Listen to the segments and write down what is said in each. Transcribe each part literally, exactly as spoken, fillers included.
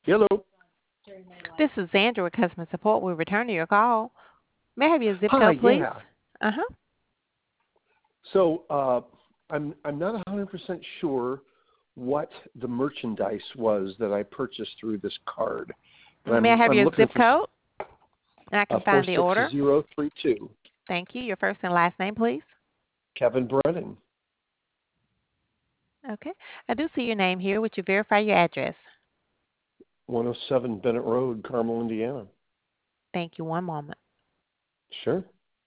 Hello. This is Sandra with customer support. We're returning your call. May I have your zip Hi. code, please? Yeah. Uh-huh. So uh, I'm I'm not one hundred percent sure what the merchandise was that I purchased through this card, but May I I'm have I'm your looking zip for code? And I uh, can four find the six order. zero three two. Thank you. Your first and last name, please. Kevin Brennan, Okay. I do see your name here. Would you verify your address? one oh seven Bennett Road, Carmel, Indiana. Thank you. One moment. Sure.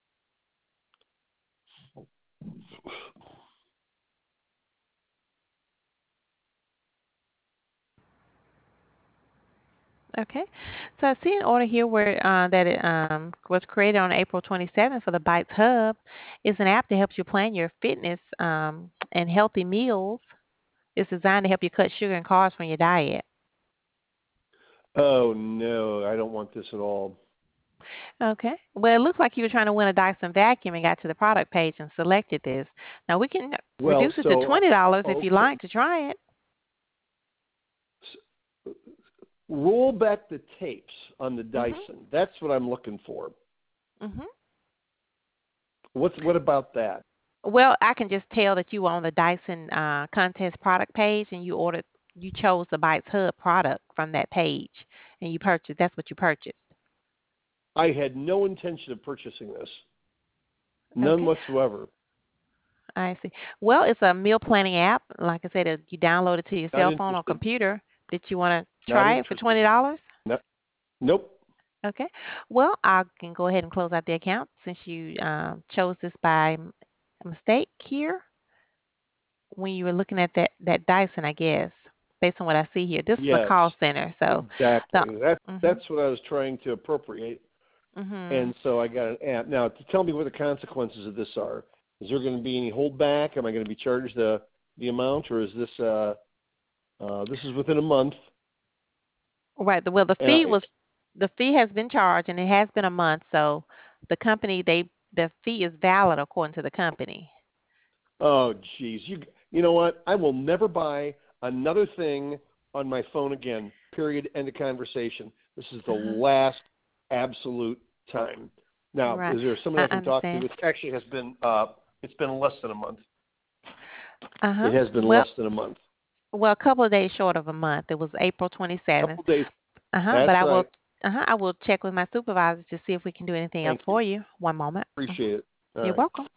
Okay. So I see an order here where uh, that it um, was created on April twenty-seventh for the Bites Hub. It's an app that helps you plan your fitness um, and healthy meals. It's designed to help you cut sugar and carbs from your diet. Oh no, I don't want this at all. Okay. Well, it looks like you were trying to win a Dyson vacuum and got to the product page and selected this. Now we can Well, reduce it to so twenty dollars uh, if you okay. like to try it. S- Roll back the tapes on the Mhm. Dyson. That's what I'm looking for. Mhm. What's what about that? Well, I can just tell that you were on the Dyson uh, contest product page and you ordered, you chose the Bites Hub product from that page, and you purchased. That's what you purchased. I had no intention of purchasing this. None Okay. whatsoever. I see. Well, it's a meal planning app. Like I said, it- you download it to your Not cell phone or interested. computer. Did you want to Not try it for interested. twenty dollars? No, nope. Okay. Well, I can go ahead and close out the account since you um, chose this by m- mistake here when you were looking at that, that Dyson, I guess, based on what I see here. This is a Yes, call center, so the exactly. That's mhm that's what I was trying to appropriate, mhm. and so I got an app. Now, to tell me what the consequences of this are. Is there going to be any holdback? Am I going to be charged the the amount, or is this uh, uh, this is within a month? Right. the- Well, the Uh, fee was the fee has been charged and it has been a month, so the company they the fee is valid according to the company. oh, geez, you you know what? I will never buy another thing on my phone again. Period. End of conversation. This is the Uh-huh. last absolute time. Now, Right. is there somebody I I can talk to? understand. It actually has been uh, it's been less than a month. Uh-huh. It has been Well, less than a month. well, a couple of days short of a month. It was April A twenty-seventh. couple days. Uh-huh. That's But I will right. uh-huh, I will check with my supervisor to see if we can do anything else Thank you. for you. One moment. Mhm. Appreciate it. All You're right. welcome.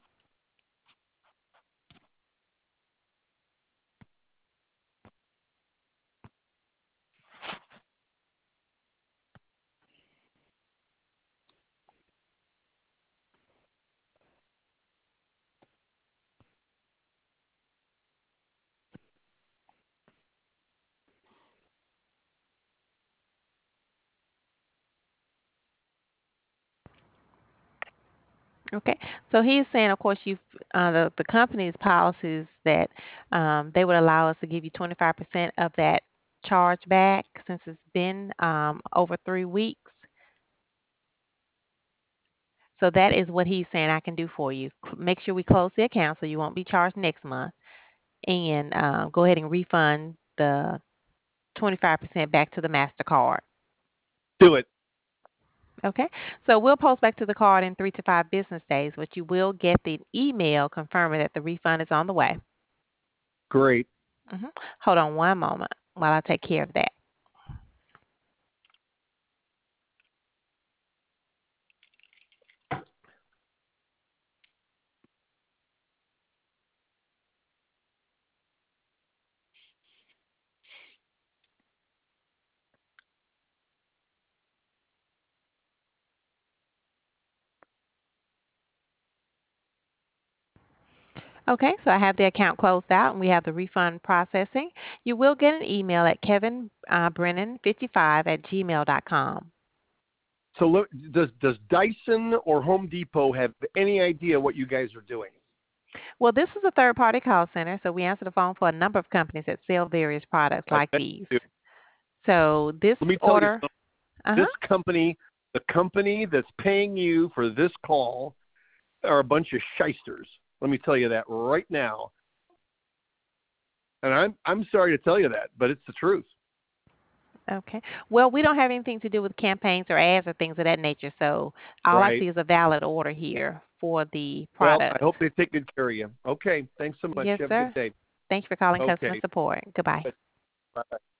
Okay. So he's saying, of course, you've uh, the the company's policies that um, they would allow us to give you twenty-five percent of that charge back since it's been um, over three weeks. So that is what he's saying I can do for you. C- Make sure we close the account so you won't be charged next month, and uh, go ahead and refund the twenty-five percent back to the Mastercard. Do it. Okay. So we'll post back to the card in three to five business days, but you will get the email confirming that the refund is on the way. Great. hmm Hold on one moment while I take care of that. Okay, so I have the account closed out and we have the refund processing. You will get an email at kevin uh, brennan fifty-five at gmail dot com. So look, does does Dyson or Home Depot have any idea what you guys are doing? Well, this is a third party call center, so we answer the phone for a number of companies that sell various products I like bet these. you. So this Let me tell you order, something. uh This huh. company, the company that's paying you for this call, are a bunch of shysters. Let me tell you that right now. And I'm I'm sorry to tell you that, but it's the truth. Okay. Well, we don't have anything to do with campaigns or ads or things of that nature, so all I Right. see is a valid order here for the Well, I product. hope they take good care of you. Okay. Thanks so much. Yes, You have a good sir. day. Thanks for calling customer Okay. support. Goodbye. Bye.